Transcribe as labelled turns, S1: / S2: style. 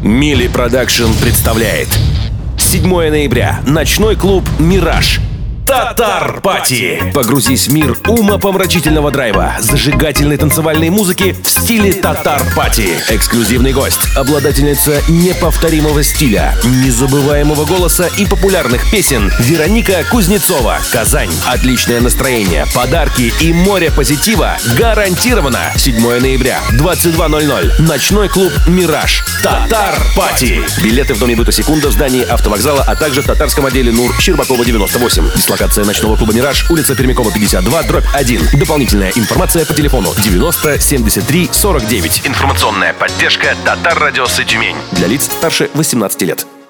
S1: Мили Продакшн представляет 7 ноября. Ночной клуб «Мираж». Татар Пати. Погрузись в мир умопомрачительного драйва, зажигательной танцевальной музыки в стиле Татар Пати. Эксклюзивный гость, обладательница неповторимого стиля, незабываемого голоса и популярных песен Вероника Кузнецова. Казань. Отличное настроение, подарки и море позитива гарантировано. 7 ноября, 22:00. Ночной клуб «Мираж». Татар Пати. Билеты в доме Быта Секунда в здании автовокзала, а также в татарском отделе НУР Щербакова 98. Дислокация ночного клуба «Мираж», улица Пермякова 52/1. Дополнительная информация по телефону 90 73 49. Информационная поддержка Татар Радиосы Тюмень. Для лиц старше 18 лет.